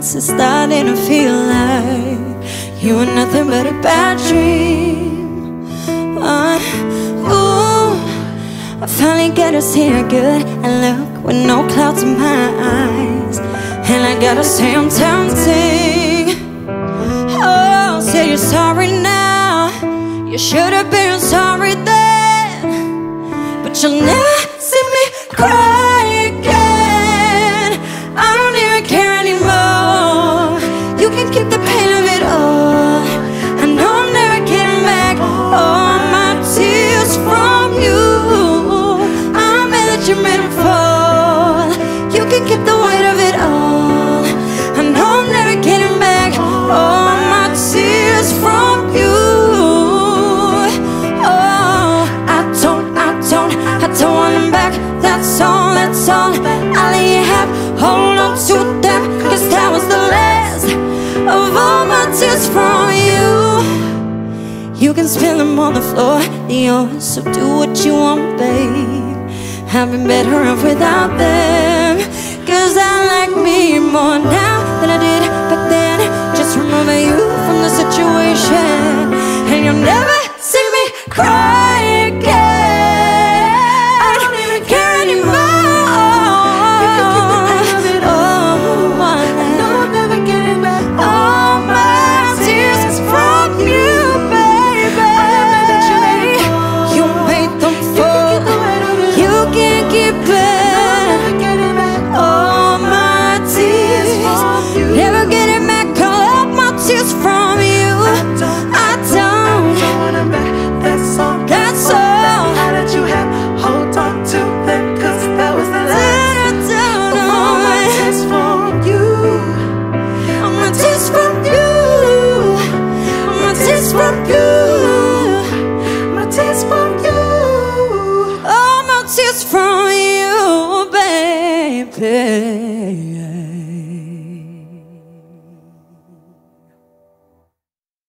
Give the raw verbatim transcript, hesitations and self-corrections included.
nights it's starting to feel like you were nothing but a bad dream. uh, Ooh, I finally get to see her good and look with no clouds in my eyes. And I gotta say I'm tempting. Oh, say you're sorry now. You should have been sorry then, but you'll never see me cry again. I don't even care anymore. You can keep the pain of it all. I know I'm never getting back all my tears from you. I'm mad that you made them fall. You can keep the weight of it all. I know I'm never getting back all my tears from you. Oh, I don't, I don't, I don't want them back. That's all, that's all I'll let you have. Hold on to them, cause that was the last of all my tears from you. You can spill them on the floor, they're yours, so do what you want, babe. I've been better off without them, cause I like me more now than I did back then. Just remember you from the situation, and you'll never see me cry again. I don't even care anymore. Oh, I know I'm never getting back all my tears from you, baby. You made them fall. You can't keep it. All my tears, never getting back all of my tears from you. I don't. That's all. That's all. How did you have hold on to them? Cause that was the last of all my tears from you. All my tears from you. All my tears from you.